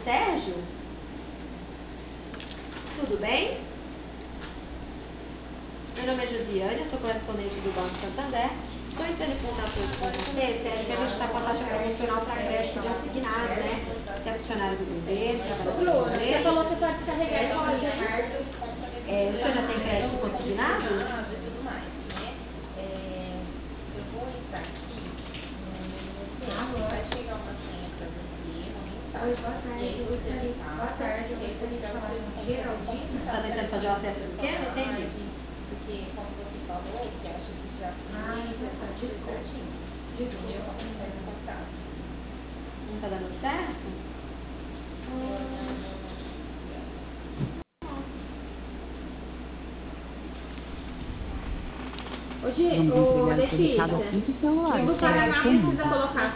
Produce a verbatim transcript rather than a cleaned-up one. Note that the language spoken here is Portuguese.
Sérgio? Tudo bem? Meu nome é Josiane, eu sou correspondente do Banco Santander. Estou entrando em contato hoje com você, Sérgio, que a gente está com a taxa promocional para crédito de assignado, né? Você é funcionário do governo, trabalha com o Bruna, governo. você falou que pode descarregar esse código aí. É, o senhor já tem crédito consignado? E tudo mais, né? É, eu vou entrar aqui no vai chegar uma senha para você, uma mensagem. Oi, boa tarde, E aí eu você gostaria, passa, boa tarde, eu e aí gostaria de você falar vai com a fazer Geraldine. Você está tentando fazer o acesso do quê? Não entendi. Porque como você falou, que acha que já fez, Ah, já tá, tá tudo desculpa. certinho. Desculpa. Entendeu? Faz o contato. Não está dando certo? Ô, Gi, Vamos ô, entregar o certificado Letícia, aqui de celular. e o Paraná precisa colocar